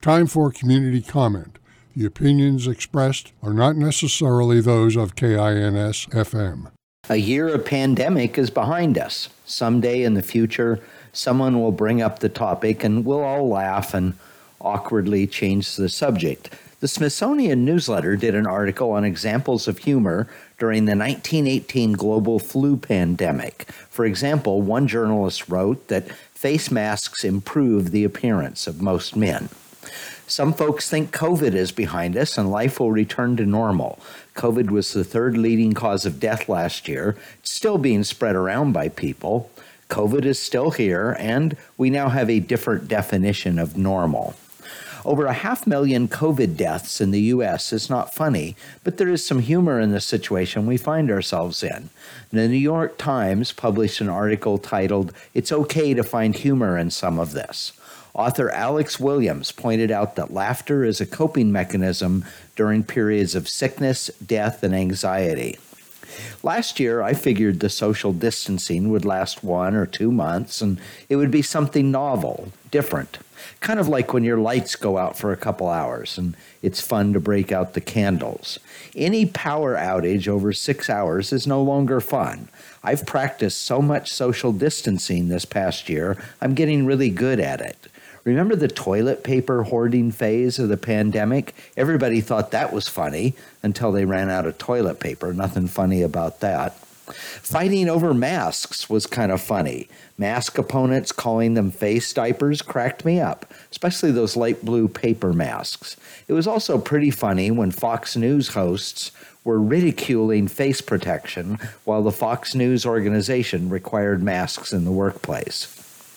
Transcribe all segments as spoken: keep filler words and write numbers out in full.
Time for community comment. The opinions expressed are not necessarily those of K I N S F M. A year of pandemic is behind us. Someday in the future, someone will bring up the topic and we'll all laugh and awkwardly change the subject. The Smithsonian Newsletter did an article on examples of humor during the nineteen eighteen global flu pandemic. For example, one journalist wrote that face masks improve the appearance of most men. Some folks think COVID is behind us and life will return to normal. COVID was the third leading cause of death last year. It's still being spread around by people. COVID is still here, and we now have a different definition of normal. Over a half million COVID deaths in the U S is not funny, but there is some humor in the situation we find ourselves in. The New York Times published an article titled, "It's Okay to Find Humor in Some of This." Author Alex Williams pointed out that laughter is a coping mechanism during periods of sickness, death, and anxiety. Last year, I figured the social distancing would last one or two months, and it would be something novel, different. Kind of like when your lights go out for a couple hours, and it's fun to break out the candles. Any power outage over six hours is no longer fun. I've practiced so much social distancing this past year, I'm getting really good at it. Remember the toilet paper hoarding phase of the pandemic? Everybody thought that was funny until they ran out of toilet paper. Nothing funny about that. Fighting over masks was kind of funny. Mask opponents calling them face diapers cracked me up, especially those light blue paper masks. It was also pretty funny when Fox News hosts were ridiculing face protection while the Fox News organization required masks in the workplace.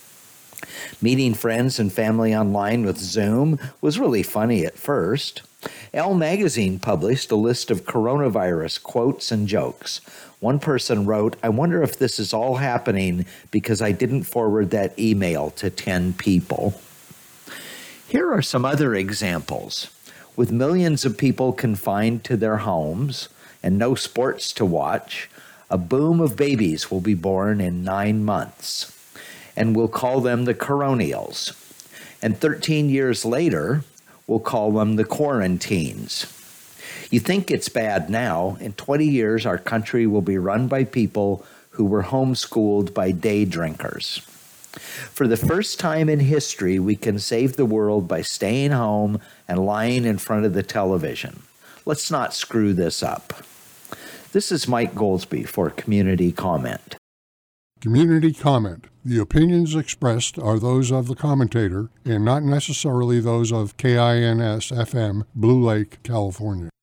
Meeting friends and family online with Zoom was really funny at first. Elle magazine published a list of coronavirus quotes and jokes. One person wrote, "I wonder if this is all happening because I didn't forward that email to ten people." Here are some other examples. With millions of people confined to their homes and no sports to watch, a boom of babies will be born in nine months. And we'll call them the coronials. And thirteen years later, we'll call them the quarantines. You think it's bad now. In twenty years, our country will be run by people who were homeschooled by day drinkers. For the first time in history, we can save the world by staying home and lying in front of the television. Let's not screw this up. This is Mike Goldsby for Community Comment. Community comment. The opinions expressed are those of the commentator and not necessarily those of K I N S F M, Blue Lake, California.